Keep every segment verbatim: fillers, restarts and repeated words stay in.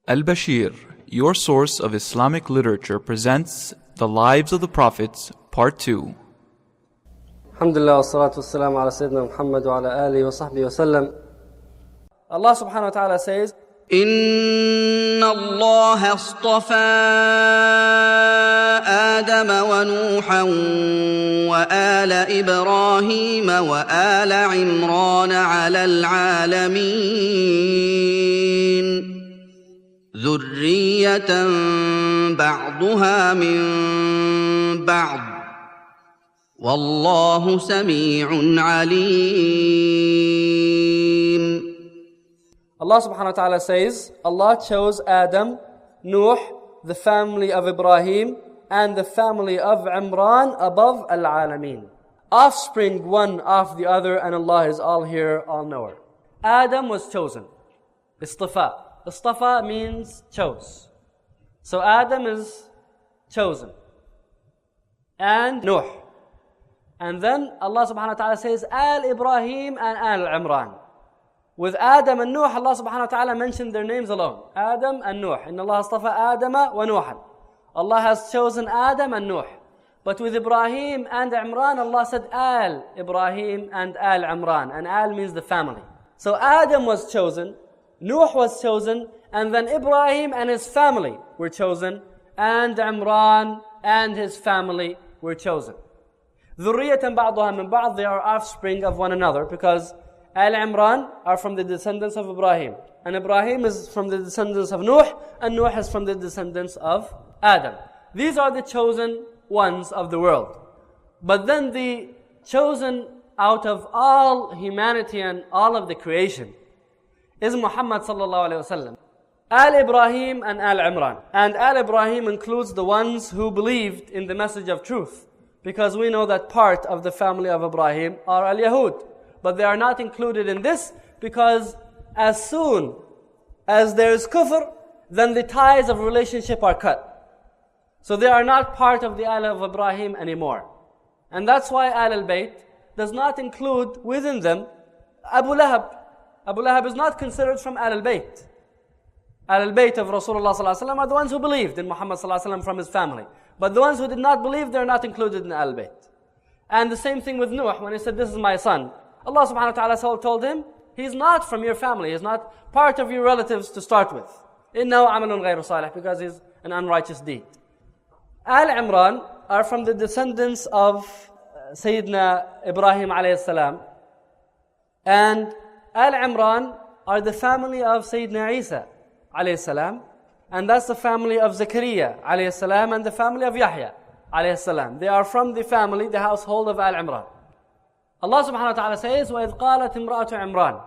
Al-Bashir, your source of Islamic literature, presents The Lives of the Prophets, Part two. Alhamdulillah, wassalatu wassalamu ala Sayyidina Muhammad wa ala alihi wa sahbihi wa sallam. Allah subhanahu wa ta'ala says, إن الله اصطفى آدم ونوحا وآل إبراهيم وآل عمران على العالمين ذرية بعضها من بعض والله سميع عليم. Allah subhanahu wa ta'ala says, Allah chose Adam, Nuh, the family of Ibrahim, and the family of Imran above Al-Alameen. Offspring one of the other, and Allah is all here, all knower. Adam was chosen. Istafa. Istafa means chose. So Adam is chosen. And Nuh. And then Allah subhanahu wa ta'ala says, Al-Ibrahim and Al-Imran. With Adam and Nuh, Allah subhanahu wa ta'ala mentioned their names alone. Adam and Nuh. Inna Allah astafa Adama wa Nuhan. Allah has chosen Adam and Nuh. But with Ibrahim and Imran, Allah said Al Ibrahim and Al Imran. And Al means the family. So Adam was chosen, Nuh was chosen, and then Ibrahim and his family were chosen, and Imran and his family were chosen. ذُرِّيَّةً بَعْضُهَا مِنْ بَعْضٍ. They are offspring of one another because Al-Imran are from the descendants of Ibrahim. And Ibrahim is from the descendants of Nuh. And Nuh is from the descendants of Adam. These are the chosen ones of the world. But then the chosen out of all humanity and all of the creation is Muhammad sallallahu alayhi wa sallam. Al-Ibrahim and Al-Imran. And Al-Ibrahim includes the ones who believed in the message of truth. Because we know that part of the family of Ibrahim are Al-Yahud. But they are not included in this because as soon as there is kufr, then the ties of relationship are cut. So they are not part of the Al of Ibrahim anymore. And that's why Al al-Bayt does not include within them Abu Lahab. Abu Lahab is not considered from Al al-Bayt. Al al-Bayt of Rasulullah sallallahu alaihi wasallam are the ones who believed in Muhammad sallallahu alaihi wasallam from his family. But the ones who did not believe, they are not included in Al al-Bayt. And the same thing with Nuh, when he said, this is my son. Allah subhanahu wa ta'ala told him, he's not from your family, he's not part of your relatives to start with. إِنَّهُ عَمَلٌ غَيْرُ صَالِحٌ, because he's an unrighteous deed. Al-Imran are from the descendants of Sayyidina Ibrahim alayhi salam. And Al-Imran are the family of Sayyidina Isa alayhi salam. And that's the family of Zakaria alayhi salam and the family of Yahya alayhi salam. They are from the family, the household of Al-Imran. Allah subhanahu wa ta'ala says, وَإِذْ قَالَتْ امْرَأَةُ عِمْرَانَ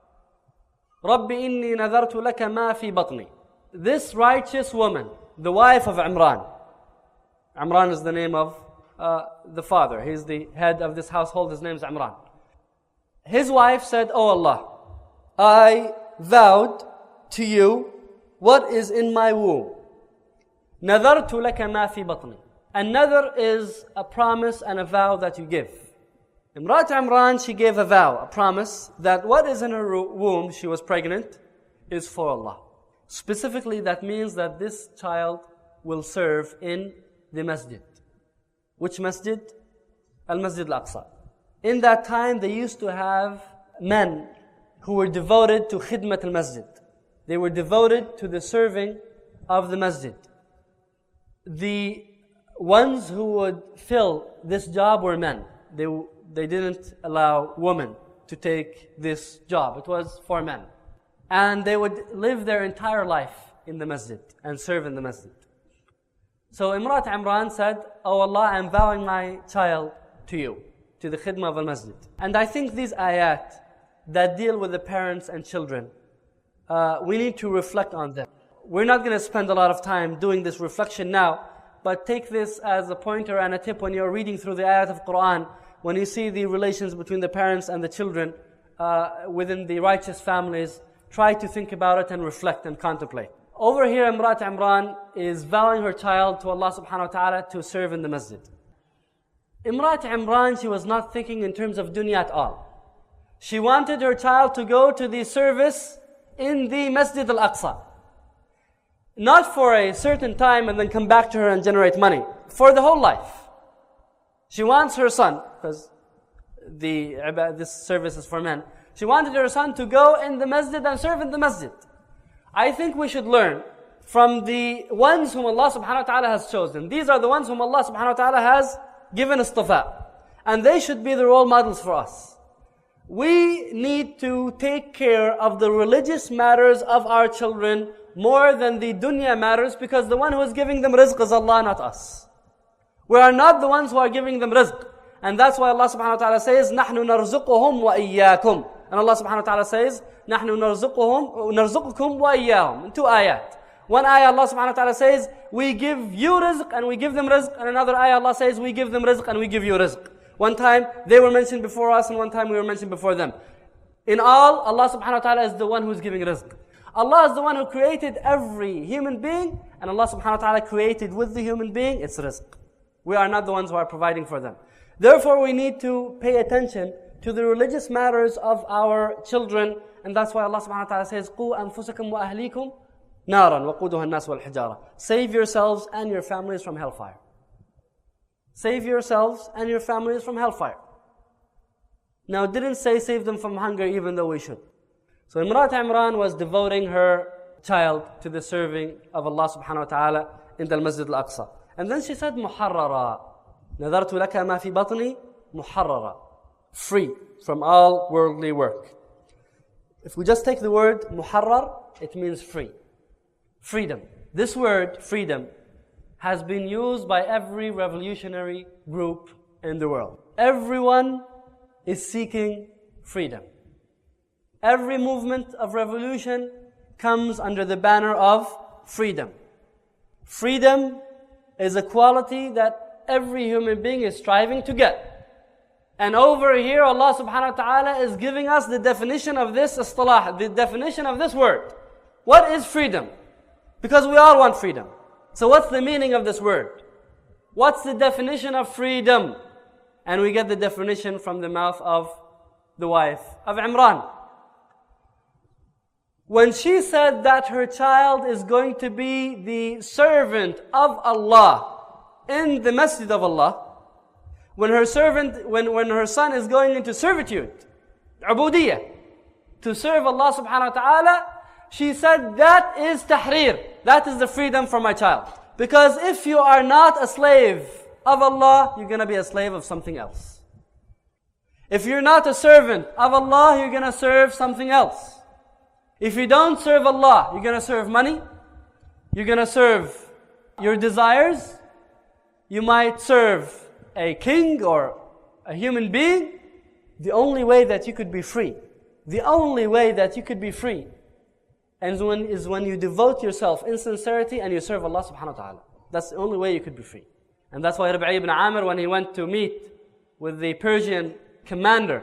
رَبِّ إِنِّي نَذَرْتُ لَكَ مَا فِي بَطْنِي. This righteous woman, the wife of Imran. Imran is the name of uh, the father. He's the head of this household. His name is Imran. His wife said, Oh Allah, I vowed to you what is in my womb. نَذَرْتُ لَكَ مَا فِي بَطْنِي. And nadhr is a promise and a vow that you give. Imrat Imran, she gave a vow, a promise, that what is in her womb, she was pregnant, is for Allah. Specifically, that means that this child will serve in the masjid. Which masjid? Al-Masjid Al-Aqsa. In that time, they used to have men who were devoted to khidmat al-masjid. They were devoted to the serving of the masjid. The ones who would fill this job were men. They They didn't allow women to take this job. It was for men. And they would live their entire life in the masjid and serve in the masjid. So Imrat Imran said, Oh Allah, I'm vowing my child to you, to the khidmah of al-masjid. And I think these ayat that deal with the parents and children, uh, we need to reflect on them. We're not going to spend a lot of time doing this reflection now, but take this as a pointer and a tip when you're reading through the ayat of Quran. When you see the relations between the parents and the children uh, within the righteous families, try to think about it and reflect and contemplate. Over here, Imrat Imran is vowing her child to Allah subhanahu wa ta'ala to serve in the masjid. Imrat Imran, she was not thinking in terms of dunya at all. She wanted her child to go to the service in the Masjid al-Aqsa. not for a certain time and then come back to her and generate money. For the whole life. She wants her son, because the this service is for men. She wanted her son to go in the masjid and serve in the masjid. I think we should learn from the ones whom Allah subhanahu wa ta'ala has chosen. These are the ones whom Allah subhanahu wa ta'ala has given istifa. And they should be the role models for us. We need to take care of the religious matters of our children more than the dunya matters, because the one who is giving them rizq is Allah, not us. We are not the ones who are giving them rizq. And that's why Allah subhanahu wa ta'ala says, نَحْنُ نَرْزُقُهُمْ وَإِيَّاكُمْ. And Allah subhanahu wa ta'ala says, نَحْنُ نَرْزُقُهُمْ نَرْزُقُكُمْ وَإِيَّاهُمْ. In two ayat. One ayah Allah subhanahu wa ta'ala says, we give you rizq and we give them rizq. And another ayah Allah says, we give them rizq and we give you rizq. One time they were mentioned before us and one time we were mentioned before them. In all, Allah subhanahu wa ta'ala is the one who is giving rizq. Allah is the one who created every human being, and Allah subhanahu wa ta'ala created with the human being its rizq. We are not the ones who are providing for them. Therefore, we need to pay attention to the religious matters of our children, and that's why Allah subhanahu wa ta'ala says, قُوا أَنفُسَكُمْ وَأَهْلِيكُمْ نَارًا وَقُودُهَا النَّاسُ وَالْحِجَارَةُ. Save yourselves and your families from hellfire. Save yourselves and your families from hellfire. Now, it didn't say save them from hunger, even though we should. So Imrat Imran was devoting her child to the serving of Allah subhanahu wa ta'ala in the Masjid al-Aqsa. And then she said, muharrara. نَذَرْتُ لَكَ مَا فِي بَطْنِي muharrara. Free from all worldly work. If we just take the word muharrar, it means free. Freedom. This word, freedom, has been used by every revolutionary group in the world. Everyone is seeking freedom. Every movement of revolution comes under the banner of freedom. Freedom is a quality that every human being is striving to get. And over here, Allah subhanahu wa ta'ala is giving us the definition of this istilah, the definition of this word. What is freedom? Because we all want freedom. So what's the meaning of this word? What's the definition of freedom? And we get the definition from the mouth of the wife of Imran. When she said that her child is going to be the servant of Allah in the masjid of Allah, when her servant, when, when her son is going into servitude, ubudiyah, to serve Allah subhanahu wa ta'ala, she said that is tahrir. That is the freedom for my child. Because if you are not a slave of Allah, you're going to be a slave of something else. If you're not a servant of Allah, you're going to serve something else. If you don't serve Allah, you're going to serve money. You're going to serve your desires. You might serve a king or a human being. The only way that you could be free, the only way that you could be free and when, is when you devote yourself in sincerity and you serve Allah subhanahu wa ta'ala. That's the only way you could be free. And that's why Rabi'i ibn Amir, when he went to meet with the Persian commander,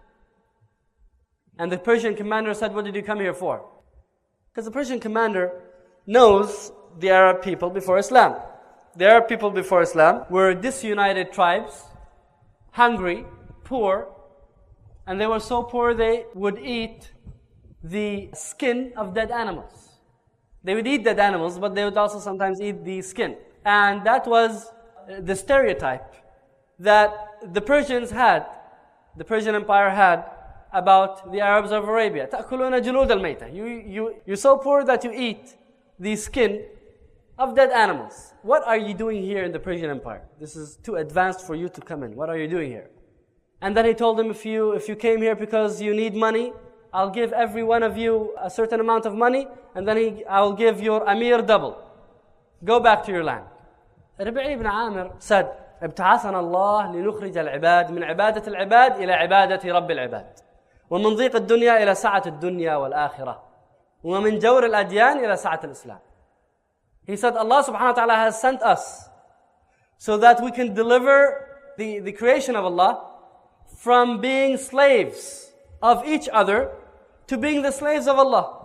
and the Persian commander said, what did you come here for? Because the Persian commander knows the Arab people before Islam. The Arab people before Islam were disunited tribes, hungry, poor, and they were so poor they would eat the skin of dead animals. They would eat dead animals, but they would also sometimes eat the skin. And that was the stereotype that the Persians had, the Persian Empire had, about the Arabs of Arabia. تَأْكُلُونَ جُلُودَ الْمَيْتَةِ You, you, you're so poor that you eat the skin of dead animals. What are you doing here in the Persian Empire? This is too advanced for you to come in. What are you doing here? And then he told them, if you, if you came here because you need money, I'll give every one of you a certain amount of money, and then he, I'll give your Amir double. Go back to your land. Rabi'i ibn Amir said, ابتعثنا الله لنخرج العباد من عبادة العباد إلى عبادة رب العباد ومن ضيق الدنيا إلى سعة الدنيا والآخرة ومن جور الأديان إلى سعة الإسلام. He said, Allah subhanahu wa ta'ala has sent us so that we can deliver the, the creation of Allah from being slaves of each other to being the slaves of Allah,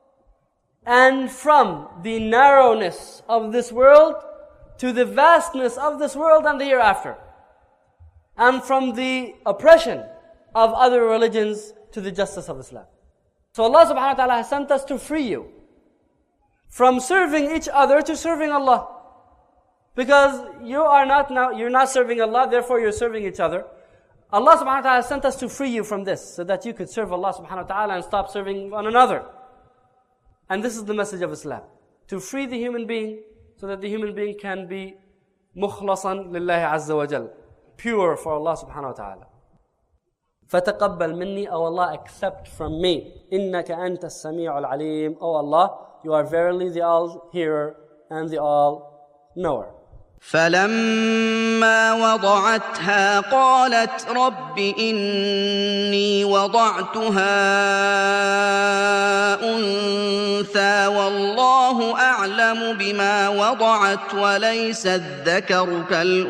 and from the narrowness of this world to the vastness of this world and the hereafter, and from the oppression of other religions to the justice of Islam. So Allah subhanahu wa ta'ala has sent us to free you from serving each other to serving Allah. Because you are not now, you're not serving Allah, therefore you're serving each other. Allah subhanahu wa ta'ala sent us to free you from this, so that you could serve Allah subhanahu wa ta'ala and stop serving one another. And this is the message of Islam. To free the human being, so that the human being can be مخلصا لله عز وجل, pure for Allah subhanahu wa ta'ala. فَتَقَبَّلْ مِنِّي, O Allah, accept from me. إِنَّكَ أَنْتَ السَّمِيعُ الْعَلِيمُ, O Allah, you are verily the all-hearer and the all-knower. فلما وضعتها قالت رب إني وضعتها أنثى والله أعلم بما وضعت وليس الذكر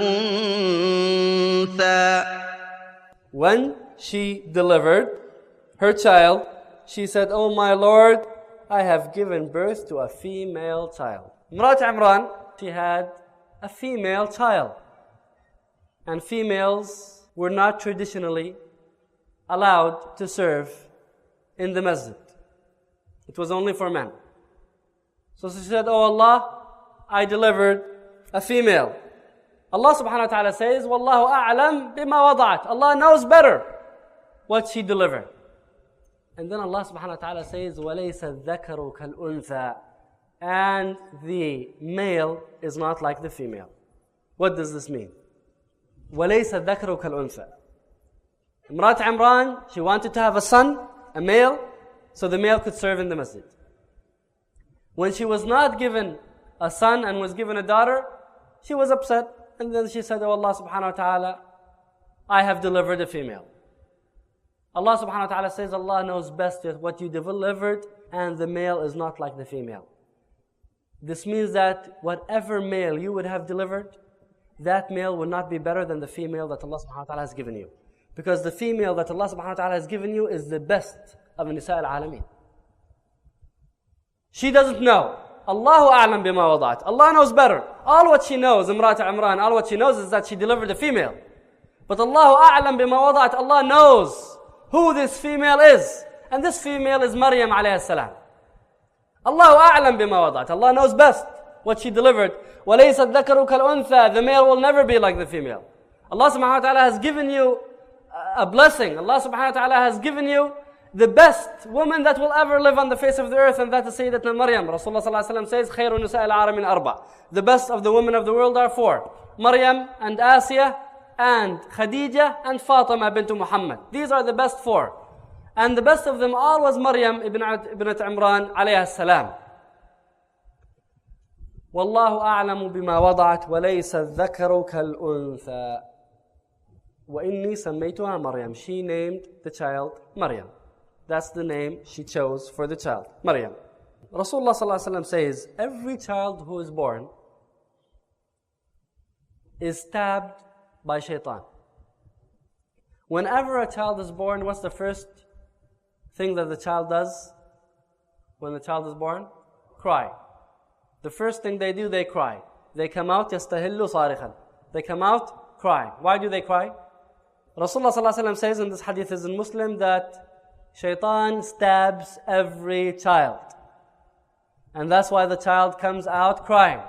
كالأنثى. When she delivered her child, she said, "O my Lord, I have given birth to a female child." Imrat Imran, she had a female child. And females were not traditionally allowed to serve in the masjid. It was only for men. So she said, "Oh Allah, I delivered a female." Allah subhanahu wa ta'ala says, "Wallahu a'lam bima wada'at." Allah knows better what she delivered. And then Allah subhanahu wa ta'ala says, وَلَيْسَ الذَّكَرُ كَالْأُنثَى, and the male is not like the female. What does this mean? وَلَيْسَ الذَّكَرُ كَالْأُنثَى. Imrat Imran, she wanted to have a son, a male, so the male could serve in the masjid. When she was not given a son and was given a daughter, she was upset. And then she said, "Oh Allah subhanahu wa ta'ala, I have delivered a female." Allah subhanahu wa ta'ala says, Allah knows best what you delivered, and the male is not like the female. This means that whatever male you would have delivered, that male would not be better than the female that Allah subhanahu wa ta'ala has given you. Because the female that Allah subhanahu wa ta'ala has given you is the best of Nisa al-Alameen. She doesn't know. Allahu a'lam bima wada'at. Allah knows better. All what she knows, Imrat Imran, all what she knows is that she delivered a female. But Allahu a'lam bima wada'at, Allah knows who this female is. And this female is Maryam alayhi salam. Allahu a'lam bima wada'at. Allah knows best what she delivered. وَلَيْسَ الذَّكَرُ كَالْأُنثَى. The male will never be like the female. Allah subhanahu wa ta'ala has given you a blessing. Allah subhanahu wa ta'ala has given you the best woman that will ever live on the face of the earth, and that is Sayyidatna Maryam. Rasulullah sallallahu alaihi wasallam says, خَيْرُ نِسَاءِ الْعَالَمِينَ أَرْبَعٍ. The best of the women of the world are four. Maryam and Asiya and Khadija and Fatima bint Muhammad. These are the best four. And the best of them all was Maryam ibn ibnat Imran alayha salam. وَاللَّهُ أَعْلَمُ بِمَا وَضَعَتْ وَلَيْسَ الذَّكَرُ كَالْأُنثَى وَإِنِّي سَمَّيْتُهَا مَرْيَمَ. She named the child Maryam. That's the name she chose for the child, Maryam. Rasulullah sallallahu alaihi wasallam says, every child who is born is stabbed by shaitan. Whenever a child is born, what's the first thing that the child does when the child is born? Cry. The first thing they do, they cry. They come out, يَسْتَهِلُّ صَارِخًا. They come out, cry. Why do they cry? Rasulullah sallallahu alaihi wasallam says, in this hadith is in Muslim, that shaitan stabs every child. And that's why the child comes out crying.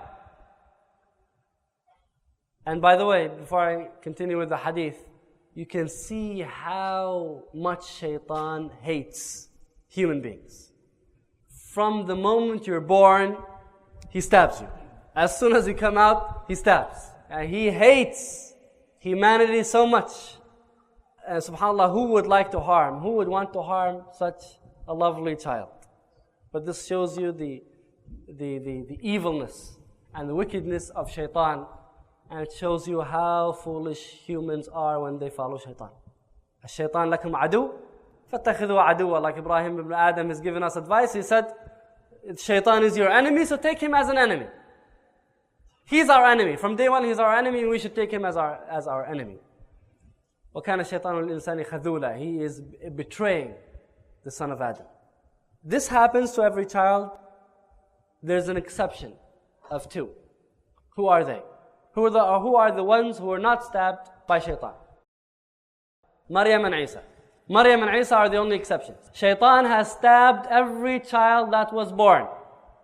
And by the way, before I continue with the hadith, you can see how much shaitan hates human beings. From the moment you're born, he stabs you. As soon as you come out, he stabs. And he hates humanity so much. And subhanAllah, who would like to harm? Who would want to harm such a lovely child? But this shows you the, the, the, the evilness and the wickedness of shaitan. And it shows you how foolish humans are when they follow shaitan. Shaitan lakum adu, fattakhidhu aduwa. Like Ibrahim ibn Adam has given us advice. He said, shaitan is your enemy, so take him as an enemy. He's our enemy. From day one, he's our enemy, and we should take him as our, as our enemy. وَكَانَ الشَّيْطَانُ الْإِنسَانِ خَذُولًا. He is betraying the son of Adam. This happens to every child. There's an exception of two. Who are they? Who are the, or who are the ones who are not stabbed by shaitan? Maryam and Isa. Maryam and Isa are the only exceptions. Shaitan has stabbed every child that was born.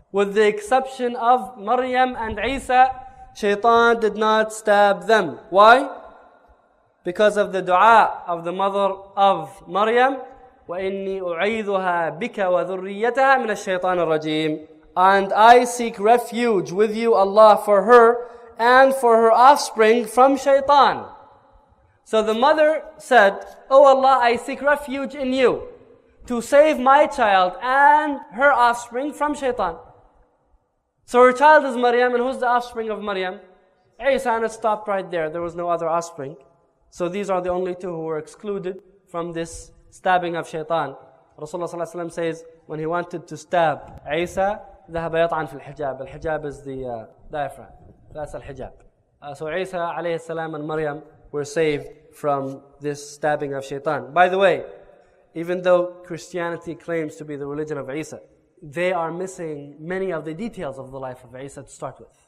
With the exception of Maryam and Isa, Shaitan did not stab them. Why? Because of the dua of the mother of Maryam, وَإِنِّي أُعِيذُهَا بِكَ وَذُرِّيَّتَهَا مِنَ الشَّيْطَانِ الرَّجِيمِ. And I seek refuge with you, Allah, for her and for her offspring from Shaitan. So the mother said, "Oh Allah, I seek refuge in you to save my child and her offspring from Shaitan." So her child is Maryam, and who's the offspring of Maryam? Isa, and it stopped right there. There was no other offspring. So these are the only two who were excluded from this stabbing of Shaitan. Rasulullah sallallahu alaihi wasallam says, when he wanted to stab Isa, ذهب يطعن في الحجاب. الحجاب is the uh, diaphragm. That's al-hijab. Uh, so Isa alayhi salam and Maryam were saved from this stabbing of Shaitan. By the way, even though Christianity claims to be the religion of Isa, they are missing many of the details of the life of Isa to start with.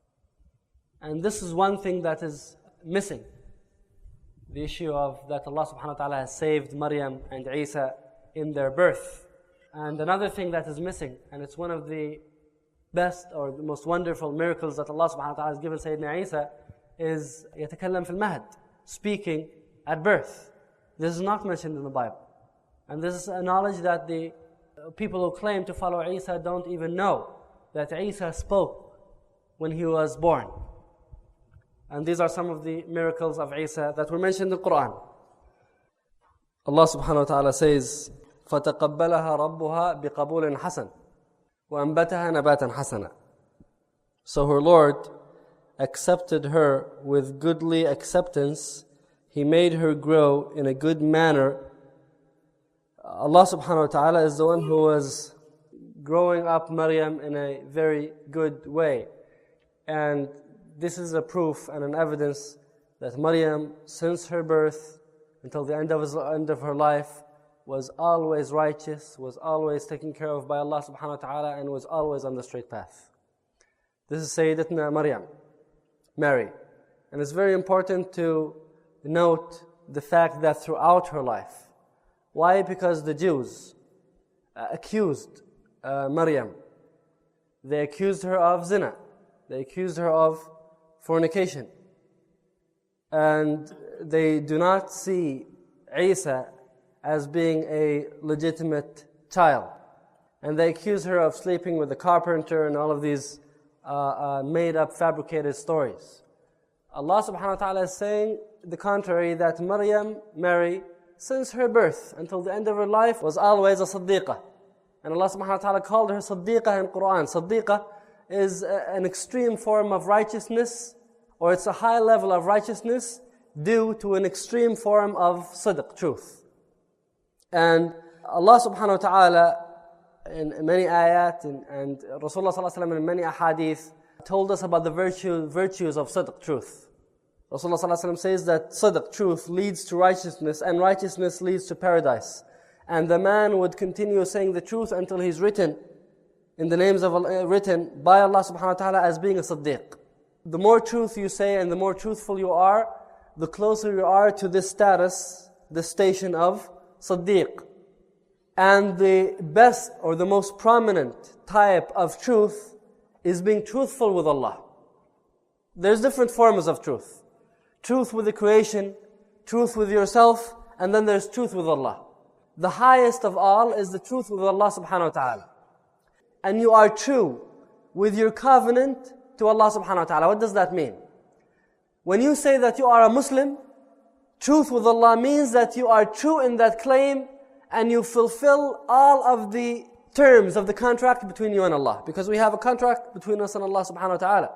And this is one thing that is missing. The issue of that Allah subhanahu wa ta'ala has saved Maryam and Isa in their birth. And another thing that is missing, and it's one of the best or the most wonderful miracles that Allah subhanahu wa ta'ala has given Sayyidina Isa, is يتكلم في المهد, speaking at birth. This is not mentioned in the Bible. And this is a knowledge that the people who claim to follow Isa don't even know, that Isa spoke when he was born. And these are some of the miracles of Isa that were mentioned in the Quran. Allah subhanahu wa ta'ala says, فَتَقَبَّلَهَا رَبُّهَا بِقَبُولٍ حَسَنٍ وَأَنْبَتَهَا نَبَاتًا حَسَنًا. So her Lord accepted her with goodly acceptance. He made her grow in a good manner. Allah subhanahu wa ta'ala is the one who was growing up Maryam in a very good way. And this is a proof and an evidence that Maryam, since her birth until the end of, his, end of her life, was always righteous, was always taken care of by Allah subhanahu wa ta'ala, and was always on the straight path. This is Sayyidatna Maryam, Mary. And it's very important to note the fact that throughout her life. Why? Because the Jews uh, accused uh, Maryam. They accused her of zina. They accused her of fornication. And they do not see Isa as being a legitimate child. And they accuse her of sleeping with the carpenter and all of these uh, uh, made-up, fabricated stories. Allah subhanahu wa ta'ala is saying the contrary, that Maryam, Mary, since her birth until the end of her life, was always a Siddiqah. And Allah subhanahu wa ta'ala called her Siddiqah in Quran. Siddiqah is a, an extreme form of righteousness, or it's a high level of righteousness due to an extreme form of sidq, truth. And Allah subhanahu wa ta'ala in many ayat and, and Rasulullah sallallahu alaihi wasallam in many ahadith told us about the virtue, virtues of sidq, truth. Rasulullah sallallahu alaihi wasallam says that sidq, truth, leads to righteousness, and righteousness leads to paradise. And the man would continue saying the truth until he's written in the names of Allah, written by Allah subhanahu wa ta'ala as being a siddiq. The more truth you say and the more truthful you are, the closer you are to this status, this station of siddiq. And the best or the most prominent type of truth is being truthful with Allah. There's different forms of truth. Truth with the creation, truth with yourself, and then there's truth with Allah. The highest of all is the truth with Allah subhanahu wa ta'ala. And you are true with your covenant to Allah subhanahu wa ta'ala. What does that mean? When you say that you are a Muslim, truth with Allah means that you are true in that claim and you fulfill all of the terms of the contract between you and Allah. Because we have a contract between us and Allah subhanahu wa ta'ala.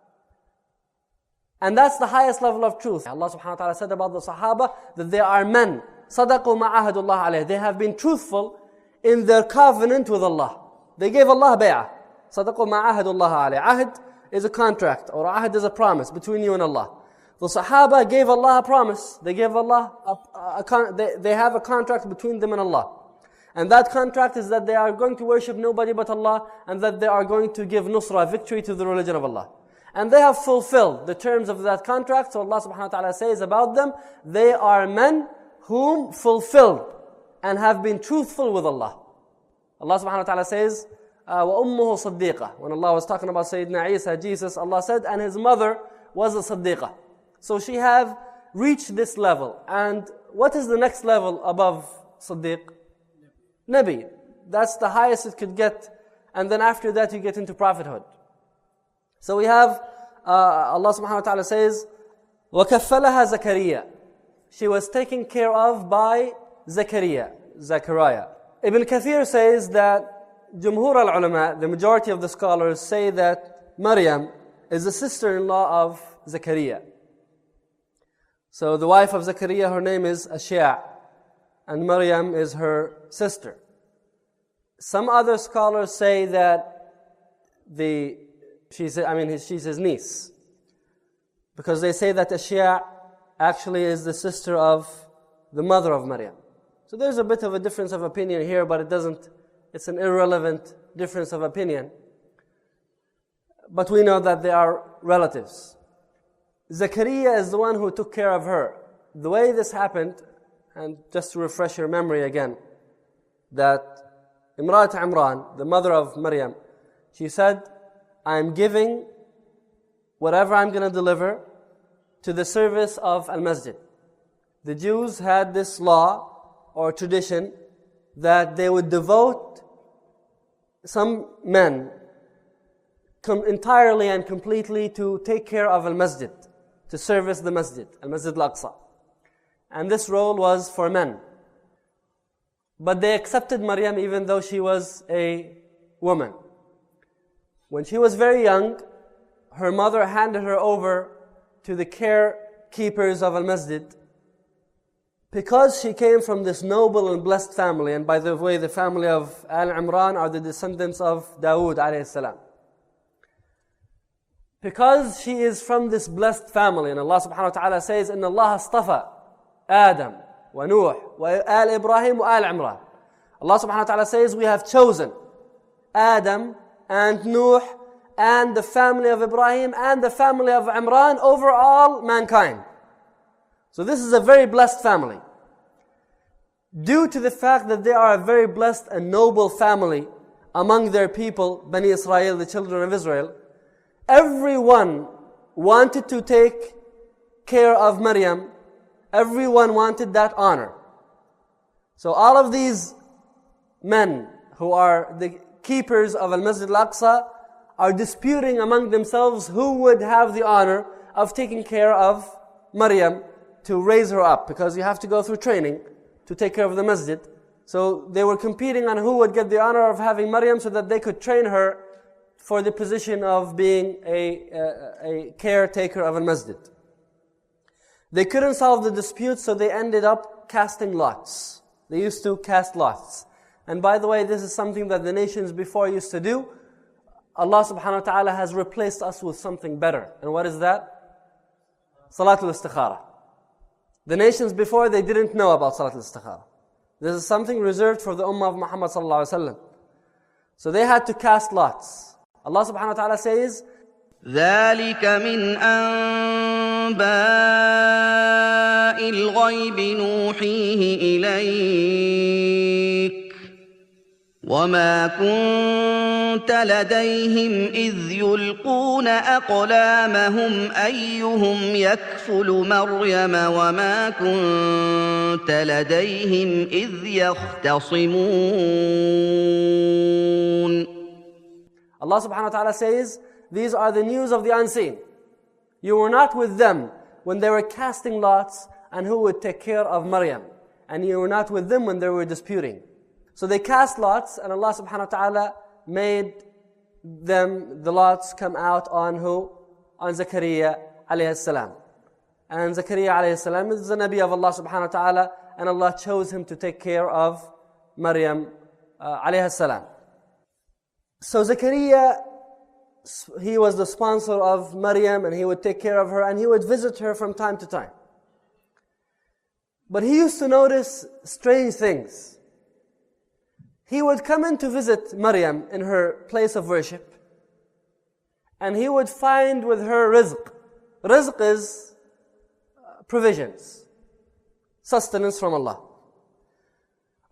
And that's the highest level of truth. Allah subhanahu wa ta'ala said about the Sahaba that they are men. صَدَقُوا مَا عَهَدُ اللَّهِ عَلَيْهِ. They have been truthful in their covenant with Allah. They gave Allah bay'ah. صَدَقُوا مَا عَهَدُ اللَّهِ عَلَيْهِ. Ahd is a contract, or ahd is a promise between you and Allah. The Sahaba gave Allah a promise. They gave Allah a, a, a they, they have a contract between them and Allah. And that contract is that they are going to worship nobody but Allah, and that they are going to give nusra, victory to the religion of Allah. And they have fulfilled the terms of that contract. So Allah subhanahu wa ta'ala says about them, they are men whom fulfilled and have been truthful with Allah. Allah subhanahu wa ta'ala says uh, وَأُمُّهُ صَدِّيقَةٌ. When Allah was talking about Sayyidina Isa, Jesus, Allah said, and his mother was a Siddiqah. So she have reached this level. And what is the next level above Siddiq? Nabi. That's the highest it could get. And then after that you get into prophethood. So we have, uh, Allah subhanahu wa ta'ala says, وَكَفَّلَهَا زَكَرِيَّا. She was taken care of by Zakaria, Zachariah. Ibn Kathir says that Jumhur al-Ulama, the majority of the scholars, say that Maryam is the sister-in-law of Zakaria. So the wife of Zakaria, her name is Ashia, and Maryam is her sister. Some other scholars say that the she's I mean she's his niece, because they say that Ashia actually is the sister of the mother of Maryam. So there's a bit of a difference of opinion here, but it doesn't. It's an irrelevant difference of opinion. But we know that they are relatives. Zakaria is the one who took care of her. The way this happened, and just to refresh your memory again, that Imrat Imran, the mother of Maryam, she said, I'm giving whatever I'm going to deliver to the service of Al-Masjid. The Jews had this law or tradition that they would devote some men come entirely and completely to take care of Al-Masjid, to service the Masjid, Al-Masjid Al-Aqsa. And this role was for men. But they accepted Maryam even though she was a woman. When she was very young, her mother handed her over to the carekeepers of Al-Masjid, because she came from this noble and blessed family. And by the way, the family of Al-Imran are the descendants of Dawood alayhi salam. Because she is from this blessed family, and Allah subhanahu wa ta'ala says, إِنَّ اللَّهَ اصْطَفَى آدَمَ وَنُوحَ وَآلَ إِبْرَاهِيمَ وَآلَ عِمْرَانَ. Allah subhanahu wa ta'ala says, we have chosen Adam and Nuh and the family of Ibrahim and the family of Imran over all mankind. So this is a very blessed family. Due to the fact that they are a very blessed and noble family among their people, Bani Israel, the children of Israel, everyone wanted to take care of Maryam. Everyone wanted that honor. So all of these men who are the keepers of Al-Masjid Al-Aqsa are disputing among themselves who would have the honor of taking care of Maryam to raise her up, because you have to go through training to take care of the masjid. So they were competing on who would get the honor of having Maryam so that they could train her for the position of being a, a, a caretaker of a masjid. They couldn't solve the dispute, so they ended up casting lots. They used to cast lots. And by the way, this is something that the nations before used to do. Allah subhanahu wa ta'ala has replaced us with something better. And what is that? Salatul Istikhara. The nations before, they didn't know about Salatul Istikhara. This is something reserved for the Ummah of Muhammad sallallahu alaihi wasallam. So they had to cast lots. Allah subhanahu wa ta'ala says, ذلك من أنباء الغيب نوحيه إليك وما كنت لديهم إذ يلقون أقلامهم أيهم يكفل مريم وما كنت لديهم إذ يختصمون. Allah subhanahu wa ta'ala says, these are the news of the unseen. You were not with them when they were casting lots and who would take care of Maryam. And you were not with them when they were disputing. So they cast lots, and Allah subhanahu wa ta'ala made them, the lots, come out on who? On Zakaria alayhi salam. And Zakaria alayhi salam is the Nabi of Allah subhanahu wa ta'ala, and Allah chose him to take care of Maryam uh, alayhi salam. So Zakaria, he was the sponsor of Maryam, and he would take care of her, and he would visit her from time to time. But he used to notice strange things. He would come in to visit Maryam in her place of worship, and he would find with her rizq. Rizq is provisions, sustenance from Allah.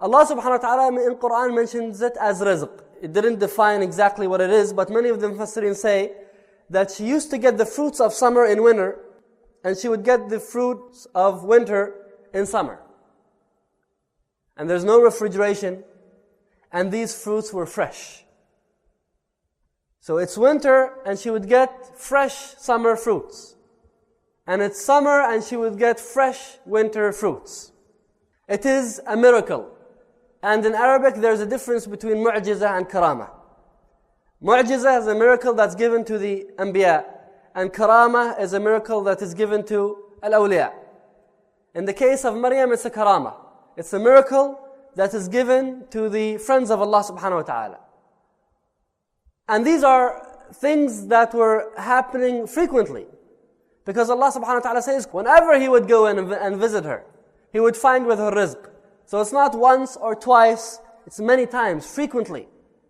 Allah subhanahu wa ta'ala in Quran mentions it as rizq. It didn't define exactly what it is, but many of the Mufassirin say that she used to get the fruits of summer in winter, and she would get the fruits of winter in summer. And there's no refrigeration, and these fruits were fresh. So it's winter, and she would get fresh summer fruits. And it's summer, and she would get fresh winter fruits. It is a miracle. And in Arabic, there's a difference between mu'jiza and karama. Mu'jiza is a miracle that's given to the anbiya, and karama is a miracle that is given to al-awliya. In the case of Maryam, it's a karama. It's a miracle that is given to the friends of Allah subhanahu wa ta'ala. And these are things that were happening frequently. Because Allah subhanahu wa ta'ala says, whenever He would go in and visit her, He would find with her rizq. So it's not once or twice, it's many times, frequently.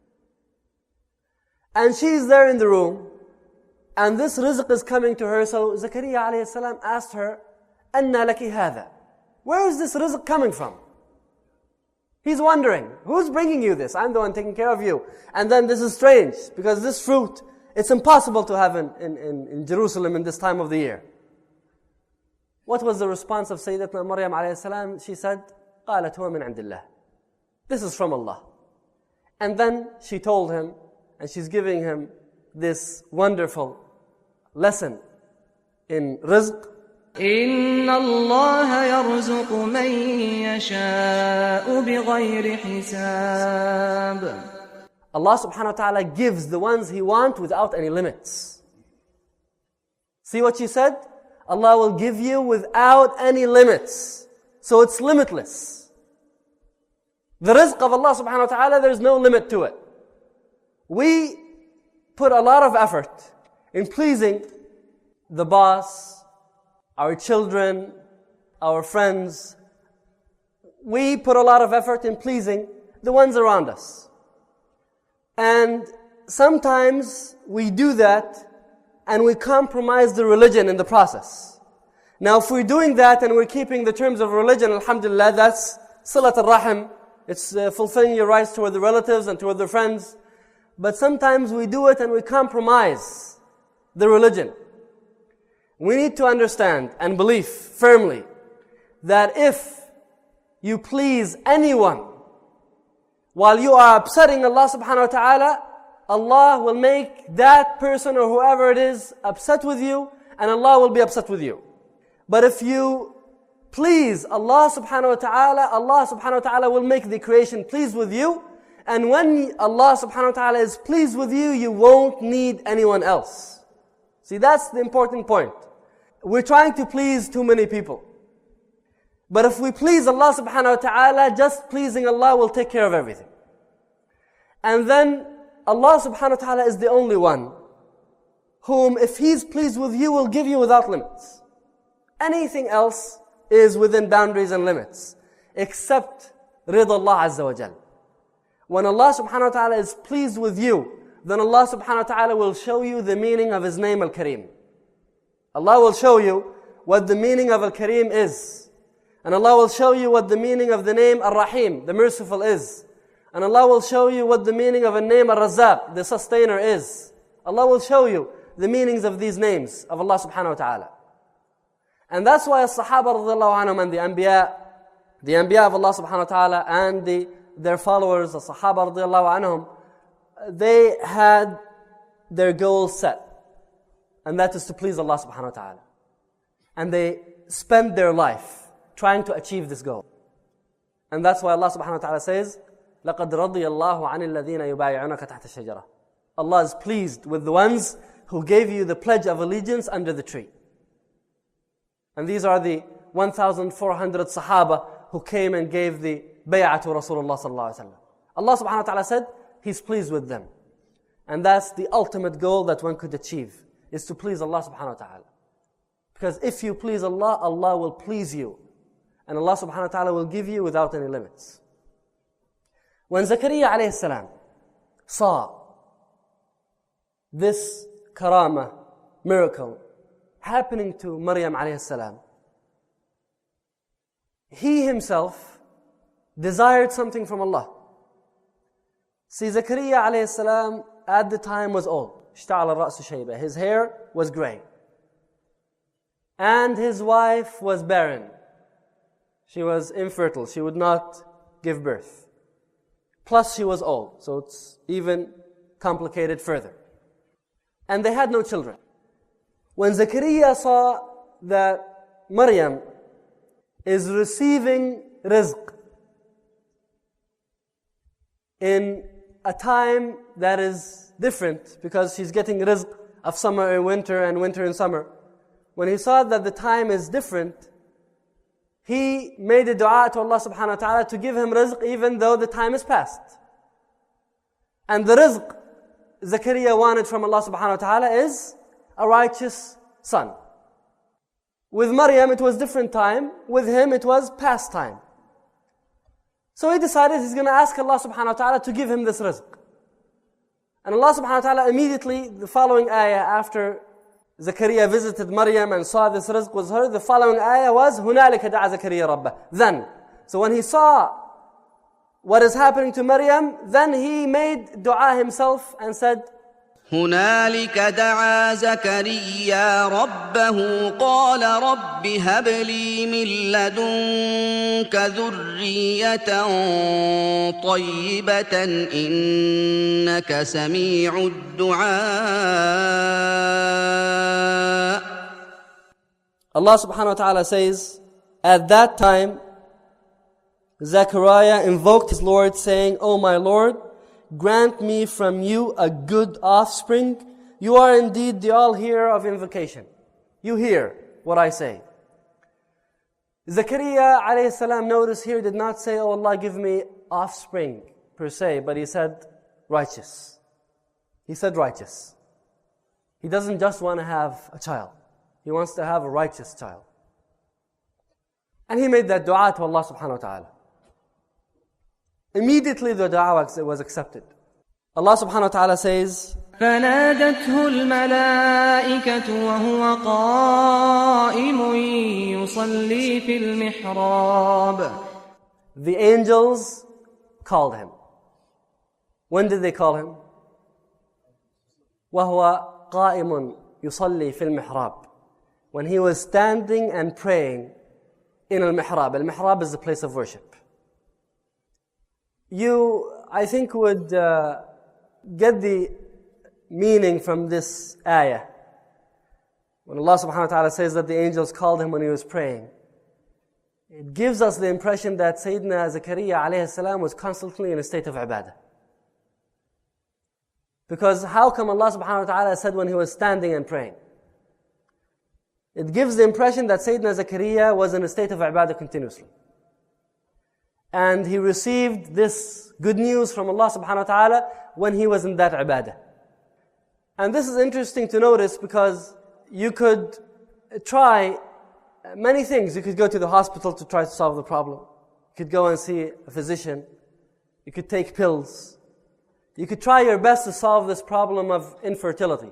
And she's there in the room, and this rizq is coming to her. So Zakaria alayhi salam asked her, أَنَّا لَكِ هَذَا? Where is this rizq coming from? He's wondering, who's bringing you this? I'm the one taking care of you. And then this is strange, because this fruit, it's impossible to have in, in, in, in Jerusalem in this time of the year. What was the response of Sayyidatna Maryam alayhi salam? She said, قالت هو من عند الله. This is from Allah. And then she told him, and she's giving him this wonderful lesson in rizq. إن الله يرزق من يشاء بغير حساب. Allah subhanahu wa ta'ala gives the ones He wants without any limits. See what she said? Allah will give you without any limits. So it's limitless. The rizq of Allah subhanahu wa ta'ala, there's no limit to it. We put a lot of effort in pleasing the boss, our children, our friends. We put a lot of effort in pleasing the ones around us. And sometimes we do that and we compromise the religion in the process. Now if we're doing that and we're keeping the terms of religion, alhamdulillah, that's silat al-rahim. It's uh, fulfilling your rights toward the relatives and toward the friends. But sometimes we do it and we compromise the religion. We need to understand and believe firmly that if you please anyone while you are upsetting Allah subhanahu wa ta'ala, Allah will make that person or whoever it is upset with you, and Allah will be upset with you. But if you please Allah subhanahu wa ta'ala, Allah subhanahu wa ta'ala will make the creation pleased with you. And when Allah subhanahu wa ta'ala is pleased with you, you won't need anyone else. See, that's the important point. We're trying to please too many people. But if we please Allah subhanahu wa ta'ala, just pleasing Allah will take care of everything. And then Allah subhanahu wa ta'ala is the only one whom, if He's pleased with you, will give you without limits. Anything else is within boundaries and limits, except Ridha Allah Azza wa Jal. When Allah subhanahu wa ta'ala is pleased with you, then Allah subhanahu wa ta'ala will show you the meaning of His name Al-Kareem. Allah will show you what the meaning of Al-Kareem is. And Allah will show you what the meaning of the name Ar-Rahim, the merciful, is. And Allah will show you what the meaning of a name Ar-Razzaq, the sustainer, is. Allah will show you the meanings of these names of Allah subhanahu wa ta'ala. And that's why As-Sahaba radiallahu anhum and the Anbiya, the Anbiya of Allah subhanahu wa ta'ala and the, their followers, the Sahaba radiallahu anhum, they had their goals set. And that is to please Allah subhanahu wa ta'ala. And they spent their life trying to achieve this goal. And that's why Allah subhanahu wa ta'ala says, لَقَدْ رَضِيَ اللَّهُ عَنِ الَّذِينَ يُبَايِعُونَكَ تَحْتَ الشَّجَرَةِ. Allah is pleased with the ones who gave you the pledge of allegiance under the tree. And these are the one thousand four hundred Sahaba who came and gave the bay'ah to Rasulullah sallallahu alaihi wasallam. Allah subhanahu wa ta'ala said, He's pleased with them. And that's the ultimate goal that one could achieve, is to please Allah subhanahu wa ta'ala. Because if you please Allah, Allah will please you. And Allah subhanahu wa ta'ala will give you without any limits. When Zakaria alayhi salam saw this karama, miracle, happening to Maryam alayhi salam, he himself desired something from Allah. See, Zakaria alayhi salam at the time was old. اشتعل الرأس شيبة. His hair was gray. And his wife was barren. She was infertile. She would not give birth. Plus she was old. So it's even complicated further. And they had no children. When Zakaria saw that Maryam is receiving rizq in a time that is different, because she's getting rizq of summer and winter and winter and summer. When he saw that the time is different, he made a dua to Allah subhanahu wa ta'ala to give him rizq even though the time is past. And the rizq Zakaria wanted from Allah subhanahu wa ta'ala is a righteous son. With Maryam it was different time, with him it was past time. So he decided he's going to ask Allah subhanahu wa ta'ala to give him this rizq. And Allah subhanahu wa ta'ala immediately, the following ayah after Zakaria visited Maryam and saw this rizq was her, the following ayah was هُنَالِكَ دَعَ زَكَرِيَّا رَبَّهُ. Then, so when he saw what is happening to Maryam, then he made dua himself and said, هنالك دعا زكريا ربه قال رب هب لي من لدنك ذرية طيبة إنك سميع الدعاء. Allah subhanahu wa ta'ala says, at that time, Zechariah invoked his Lord saying, O my Lord, grant me from you a good offspring. You are indeed the all-hearer of invocation. You hear what I say. Zakaria alayhi salam, notice here, did not say, Oh Allah, give me offspring per se, but he said righteous. He said righteous. He doesn't just want to have a child. He wants to have a righteous child. And he made that dua to Allah subhanahu wa ta'ala. Immediately the dua was accepted. Allah subhanahu wa ta'ala says, فنادته الملائكة وهو قائم يصلي في المحراب. The angels called him. When did they call him? وهو قائم يصلي في المحراب. When he was standing and praying in al-mihrab. Al-mihrab is the place of worship. You, I think, would uh, get the meaning from this ayah. When Allah subhanahu wa ta'ala says that the angels called him when he was praying, it gives us the impression that Sayyidina Zakaria alayhi salam was constantly in a state of ibadah. Because how come Allah subhanahu wa ta'ala said when he was standing and praying? It gives the impression that Sayyidina Zakaria was in a state of ibadah continuously. And he received this good news from Allah subhanahu wa ta'ala when he was in that ibadah. And this is interesting to notice because you could try many things. You could go to the hospital to try to solve the problem. You could go and see a physician. You could take pills. You could try your best to solve this problem of infertility.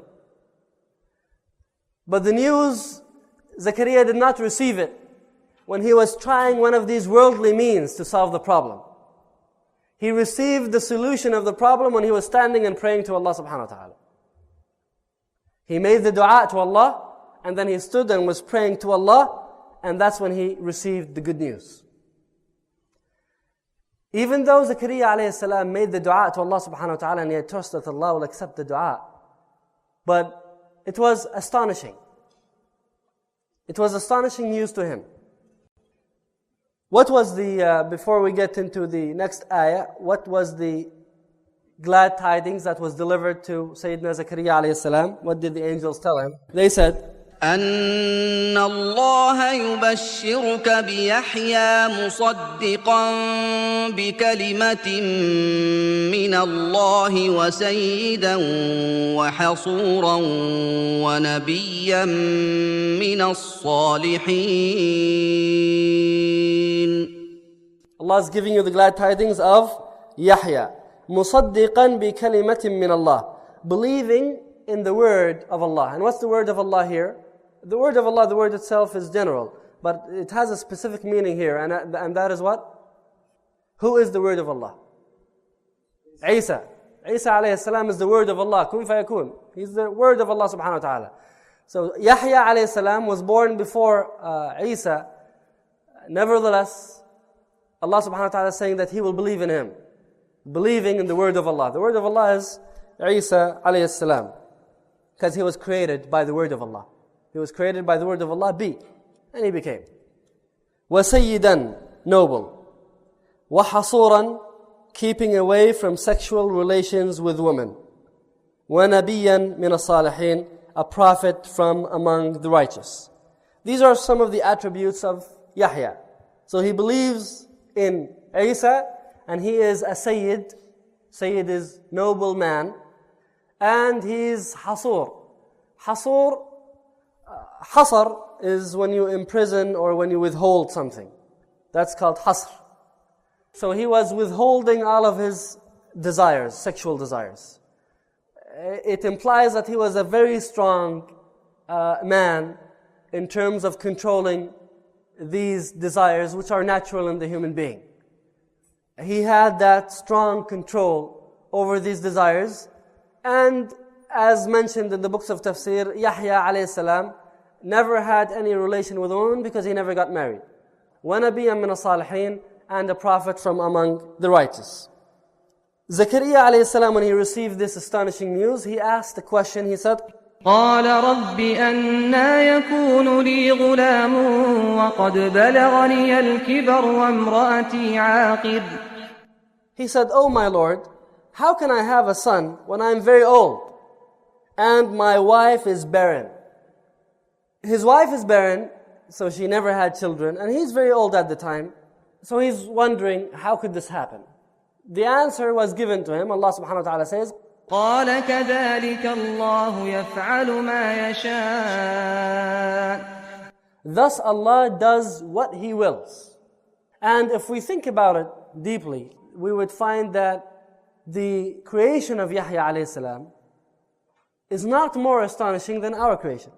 But the news, Zakaria did not receive it when he was trying one of these worldly means to solve the problem. He received the solution of the problem when he was standing and praying to Allah subhanahu wa ta'ala. He made the dua to Allah, and then he stood and was praying to Allah, and that's when he received the good news. Even though Zakaria alayhi salam made the dua to Allah subhanahu wa ta'ala, and he had trust that Allah will accept the dua, but it was astonishing. It was astonishing news to him. What was the, uh, before we get into the next ayah, what was the glad tidings that was delivered to Sayyidina Zakaria alayhi salam? What did the angels tell him? They said, أن الله يبشرك بيحيى مصدقا بكلمة من الله وسيدا وحصورا ونبيا من الصالحين. Allah is giving you the glad tidings of Yahya. مصدقا بكلمة من الله. Believing in the word of Allah. And what's the word of Allah here? The word of Allah, the word itself is general, but it has a specific meaning here, and, and that is what? Who is the word of Allah? Isa. Isa alayhi salam is the word of Allah. Kun fayakun. He's the word of Allah subhanahu wa ta'ala. So Yahya alayhi salam was born before uh, Isa. Nevertheless, Allah subhanahu wa ta'ala is saying that he will believe in him. Believing in the word of Allah. The word of Allah is Isa alayhi salam. Because he was created by the word of Allah. He was created by the word of Allah, be. And he became. وَسَيِّدًا, noble. وَحَصُورًا, keeping away from sexual relations with women. وَنَبِيًّا مِنَ الصَّالِحِينَ, a prophet from among the righteous. These are some of the attributes of Yahya. So he believes in Isa, and he is a Sayyid. Sayyid is noble man. And he is Hasur. Hasur, uh, Hasar is when you imprison or when you withhold something. That's called Hasr. So he was withholding all of his desires, sexual desires. It implies that he was a very strong uh, man in terms of controlling these desires which are natural in the human being. He had that strong control over these desires, and as mentioned in the books of tafsir, Yahya alayhi salam never had any relation with a woman because he never got married. وَنَبِيًّا مِنَ الصَّالِحِينَ, and a prophet from among the righteous. Zakaria alayhi salam, when he received this astonishing news, he asked the question, he said, قال رب أنى يكون لي غلام وقد بلغني الكبر وامرأتي عاقر. He said, "Oh my Lord, how can I have a son when I'm very old and my wife is barren?" His wife is barren, so she never had children, and he's very old at the time. So he's wondering, how could this happen? The answer was given to him. Allah subhanahu wa ta'ala says, قال كذلك الله يفعل ما يشاء. Thus Allah does what He wills. And if we think about it deeply, we would find that the creation of Yahya alayhi salam is not more astonishing than our creation.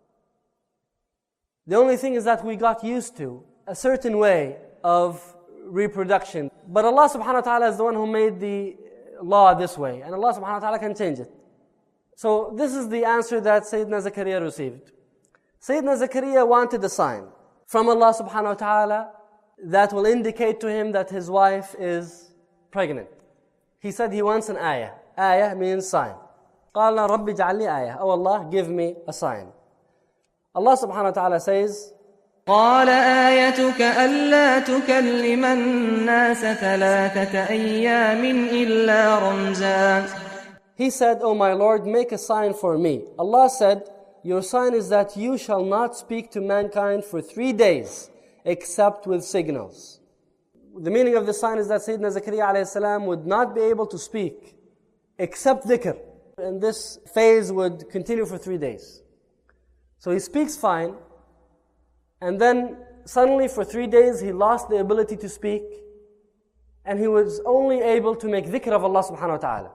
The only thing is that we got used to a certain way of reproduction. But Allah subhanahu wa ta'ala is the one who made the law this way, and Allah subhanahu wa ta'ala can change it. So this is the answer that Sayyidina Zakaria received. Sayyidina Zakaria wanted a sign from Allah subhanahu wa ta'ala that will indicate to him that his wife is pregnant. He said he wants an ayah. Ayah means sign. قال رب اجعل لي آية. Oh Allah, give me a sign. Allah subhanahu wa ta'ala says, قال آيتك ألا تكلم الناس ثلاثة أيام إلا رمزا. He said, "Oh my Lord, make a sign for me." Allah said, "Your sign is that you shall not speak to mankind for three days except with signals." The meaning of the sign is that Sayyidina Zakaria alayhi salam would not be able to speak except dhikr. And this phase would continue for three days. So he speaks fine, and then suddenly for three days he lost the ability to speak, and he was only able to make dhikr of Allah subhanahu wa ta'ala.